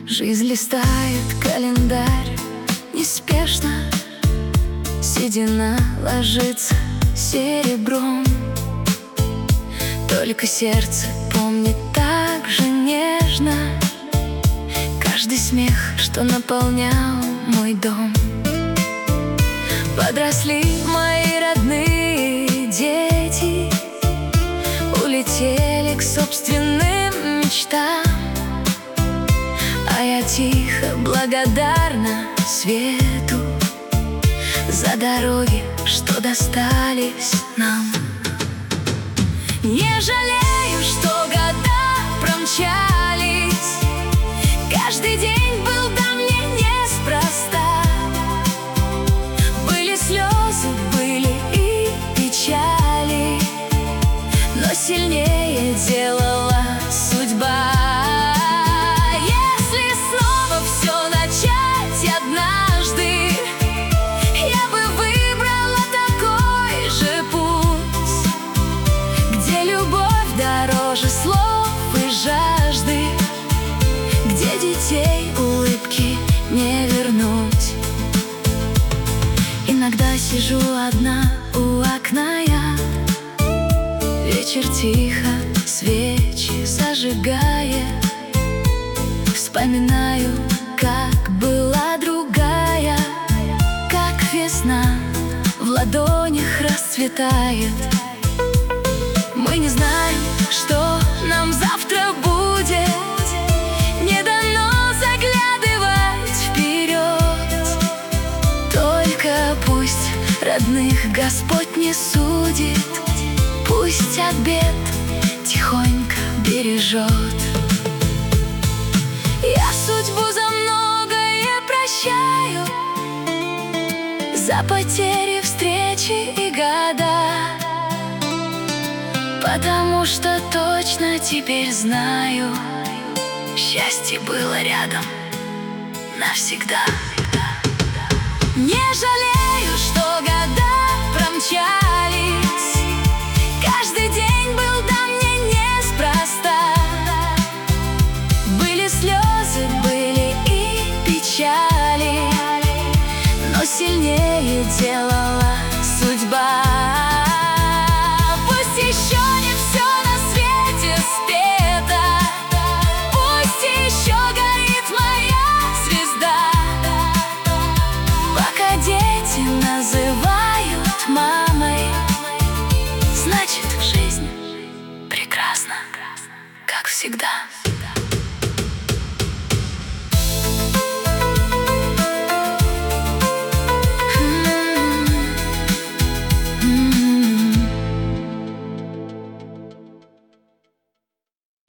Жизнь листает календарь неспешно, седина ложится серебром. Только сердце помнит так же нежно каждый смех, что наполнял мой дом. Подросли мои родные дети, улетели к собственным мечтам, а я тихо благодарна свету за дороги, что достались нам. Не жалею, что года промчались, каждый день был да мне неспроста. Были слезы, были и печали, но сильнее делала судьба. Если снова все начать однажды, я бы выбрала такой же путь, где любовь дороже слов и жажды, где детей улыбки не вернуть. Иногда сижу одна у окна я, вечер тихо, свечи зажигая, вспоминаю, как была другая, как весна в ладонях расцветает. Мы не знаем, что нам завтра будет, не дано заглядывать вперед. Только пусть родных Господь не судит, пусть от бед тихонько бережет. Я судьбу за многое прощаю, за потери, встречи и года, потому что точно теперь знаю, счастье было рядом навсегда. Не жалею, что года промчались, каждый день был да мне неспроста. Были слезы, были и печали, но сильнее делала судьба.